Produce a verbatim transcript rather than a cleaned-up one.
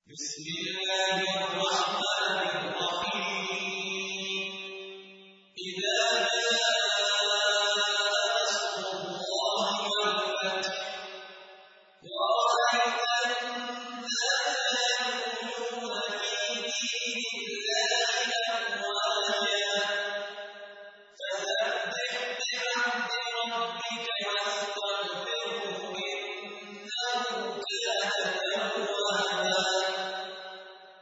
بسم الله الرحمن الرحيم إذا جاء نصر الله والفتح ورأيت الناس يدخلون في دين الله أفواجا فسبح بحمد ربك